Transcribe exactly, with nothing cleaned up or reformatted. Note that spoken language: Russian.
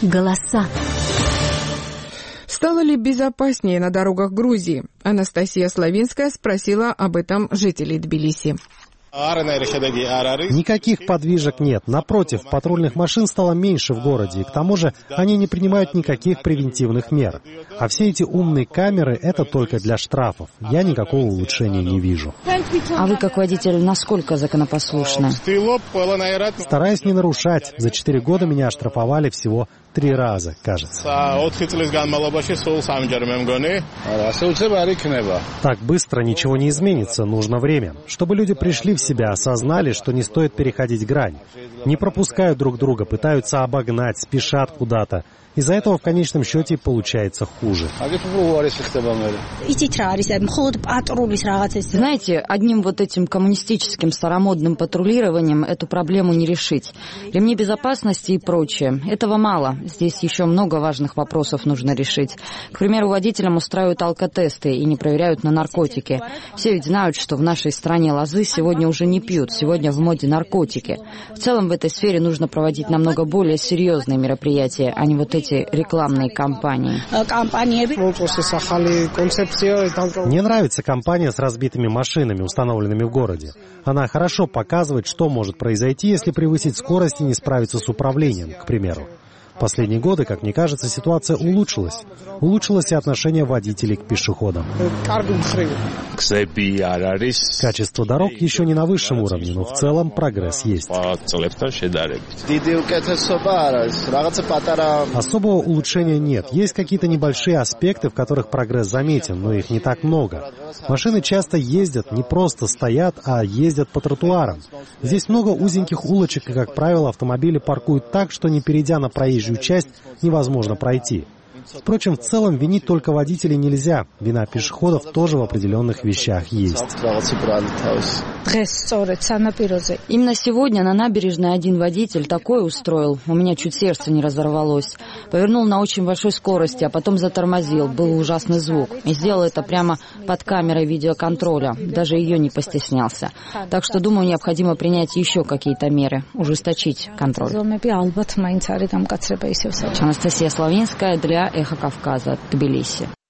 Голоса. Стало ли безопаснее на дорогах Грузии? Анастасия Славинская спросила об этом жителей Тбилиси. Никаких подвижек нет. Напротив, патрульных машин стало меньше в городе, и к тому же они не принимают никаких превентивных мер. А все эти умные камеры — это только для штрафов. Я никакого улучшения не вижу. А вы, как водитель, насколько законопослушны? Стараюсь не нарушать. За четыре года меня оштрафовали всего три раза, кажется. Так быстро ничего не изменится, нужно время. Чтобы люди пришли в себя, осознали, что не стоит переходить грань. Не пропускают друг друга, пытаются обогнать, спешат куда-то. Из-за этого в конечном счете получается хуже. Знаете, одним вот этим коммунистическим старомодным патрулированием эту проблему не решить. Ремни безопасности и прочее. Этого мало. Здесь еще много важных вопросов нужно решить. К примеру, водителям устраивают алкотесты и не проверяют на наркотики. Все ведь знают, что в нашей стране лозы сегодня уже не пьют. Сегодня в моде наркотики. В целом в этой сфере нужно проводить намного более серьезные мероприятия, а не вот эти эти рекламные кампании. Мне нравится кампания с разбитыми машинами, установленными в городе. Она хорошо показывает, что может произойти, если превысить скорость и не справиться с управлением, к примеру. В последние годы, как мне кажется, ситуация улучшилась. Улучшилось и отношение водителей к пешеходам. Качество дорог еще не на высшем уровне, но в целом прогресс есть. Особого улучшения нет. Есть какие-то небольшие аспекты, в которых прогресс заметен, но их не так много. Машины часто ездят, не просто стоят, а ездят по тротуарам. Здесь много узеньких улочек, и, как правило, автомобили паркуют так, что, не перейдя на проезжую часть, невозможно пройти. Впрочем, в целом винить только водителей нельзя. Вина пешеходов тоже в определенных вещах есть. Именно сегодня на набережной один водитель такое устроил. У меня чуть сердце не разорвалось. Повернул на очень большой скорости, а потом затормозил. Был ужасный звук. И сделал это прямо под камерой видеоконтроля. Даже ее не постеснялся. Так что, думаю, необходимо принять еще какие-то меры. Ужесточить контроль. Анастасия Славинская для «Эхо Кавказа», Тбилиси.